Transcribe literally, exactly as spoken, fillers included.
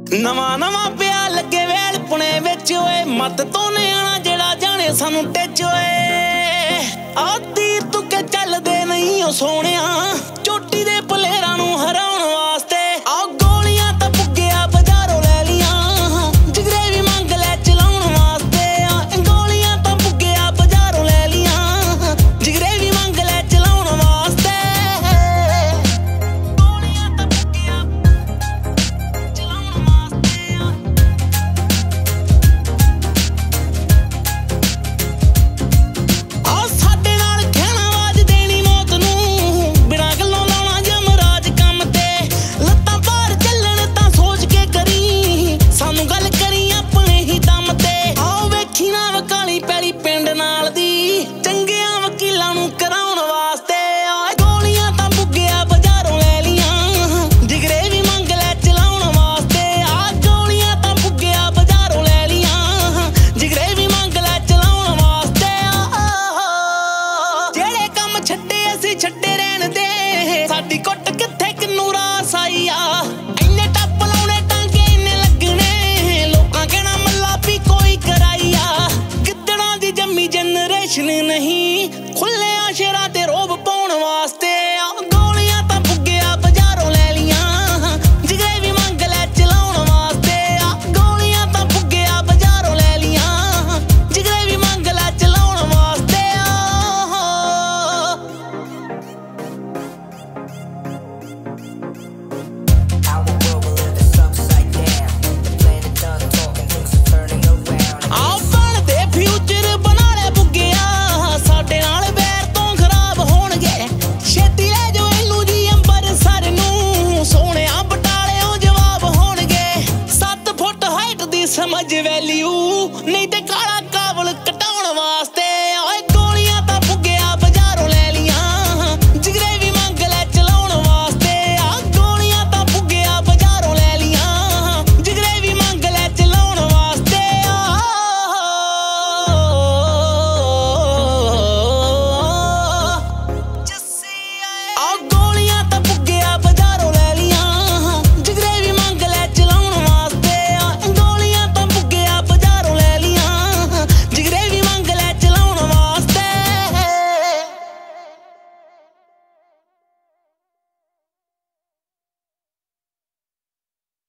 ਨਵਾਂ ਨਵਾਂ ਪਿਆ ਲੱਗੇ ਵੇਲ ਪੁਣੇ ਵਿੱਚ ਓਏ ਮੱਤ ਤੋਂ ਨਿਆਣਾ ਜਿਹੜਾ ਜਾਣੇ ਸਾਨੂੰ ਟਿੱਚ ਓਏ ਆਦੀ ਤੁਕੇ ਚੱਲਦੇ ਨਹੀਂ ਓ ਸੋਹਣਿਆ ਚੋਟੀ ਦੇ ਪਲੇਰਾਂ ਨੂੰ ਹਰਾਉਣ ਵਾਸਤੇ ਆ ਗੋਲੀਆਂ ਤਾਂ ਪੁੱਗਿਆ ਬਾਜ਼ਾਰੋਂ ਲੈ ਲੀਆਂ ਜਿਗਰੇ ਵੀ ਮੰਗ ਲੈ ਚਲਾਉਣ ਵਾਸਤੇ ਆ ਗੋਲੀਆਂ ਤਾਂ ਪੁੱਗਿਆ ਬਾਜ਼ਾਰੋਂ ਲੈ ਲੀਆਂ ਜਿਗਰੇ ਵੀ ਮੰਗ ਲੈ ਚਲਾਉਣ ਵਾਸਤੇ ਗੋਲੀਆਂ ਤਾਂ ਪੁੱਗਿਆ ਚਲਾਉਣ ਵਾਸਤੇ ਆ ਸਾਡੇ ਨਾਲ ਖਹਿਣਾ ਆਵਾਜ਼ ਦੇਣੀ ਮੌਤ ਨੂੰ ਬਿਨਾਂ ਗੱਲੋਂ ਲਾਉਣਾ ਜਮਰਾਜ ਕੰਮ ਤੇ ਲੱਤਾਂ ਪਾਰ ਚੱਲਣ ਤਾਂ ਸੋਚ ਕੇ ਕਰੀ ਸਾਨੂੰ ਗੱਲ ਕਰੀ ਆਪਣੇ ਹੀ ਦਮ ਤੇ ਆਓ ਵੇਖੀ ਨਾ ਵਕਾਲੀ ਪੈਲੀ ਪਿੰਡ ਨਾਲ ਦੀ ਚੰਗਿਆਂ ਵਕੀਲਾਂ ਨੂੰ ਕਰਾਉਣ ਵਾਸਤੇ ਆ ਗੋਲੀਆਂ ਤਾਂ ਪੁੱਗਿਆ ਬਾਜ਼ਾਰੋਂ ਲੈ ਲੀਆਂ ਜਿਗਰੇ ਵੀ ਮੰਗ ਲੈ ਚਲਾਉਣ ਵਾਸਤੇ ਆ ਗੋਲੀਆਂ ਤਾਂ ਪੁੱਗਿਆ ਬਾਜ਼ਾਰੋਂ ਲੈ ਲੀਆਂ ਜਿਗਰੇ ਵੀ ਮੰਗ ਲੈ ਚਲਾਉਣ ਵਾਸਤੇ ਜਿਹੜੇ ਕੰਮ ਛੱਡੇ ਅਸੀਂ ਛੱਡੇ ਰਹਿਣ ਦੇ ਸਾਡੀ ਕੁੱਟ ਕਿੱਥੇ ਕਿਨੂੰ ਰਾਸ ਆਈ ਆ ਇੰਨੇ ਟੱਪ ਲਾਉਣੇ ਟਾਂਗੇ ਇੰਨੇ ਲੱਗਣੇ ਲੋਕਾਂ ਕਹਿਣਾ ਮੱਲਾ ਵੀ ਕੋਈ ਕਰਾਈ ਆ ਗਿੱਦੜਾਂ ਦੀ ਜੰਮੀ ਜਨਰੇਸ਼ਨ ਨਹੀਂ ਖੁੱਲਿਆ ਸ਼ੇਰਾਂ ਤੇ ਰੋਬ ਪਾਉਣ ਵਾਸਤੇ ਆ ਗੋਲੀਆਂ ਤਾਂ ਪੁੱਗਿਆ ਬਾਜ਼ਾਰੋਂ ਲੈ ਲੀਆਂ ਜਿਗਰੇ ਵੀ ਮੰਗ ਲੈ ਚਲਾਉਣ ਵਾਸਤੇ ਆ ਗੋਲੀਆਂ ਤਾਂ ਪੁੱਗਿਆ ਬਾਜ਼ਾਰੋਂ ਲੈ ਲੀਆਂ ਜਿਗਰੇ ਵੀ ਮੰਗ ਲੈ ਚਲਾਉਣ ਵਾਸਤੇ ਆ Our world will live is upside down. The planet done talking, things are turning around. ਆ ਬਣਦੇ ਫਿਊਚਰ ਬਣਾ ਲੈ ਪੁੱਗਿਆ ਸਾਡੇ ਨਾਲ ਬੈਰ ਤੋਂ ਖਰਾਬ ਹੋਣਗੇ ਛੇਤੀ ਲੈ ਜੋ ਇਹਨੂੰ ਜੀ ਅੰਬਰਸਰ ਨੂੰ ਸੋਹਣਿਆ ਬਟਾਲਿਓ ਜਵਾਬ ਹੋਣਗੇ ਸੱਤ ਫੁੱਟ ਹਾਈਟ ਦੀ ਸਮਝ ਵੈਲਿਊ ਨਹੀਂ ਤੇ ਕਾਲਾ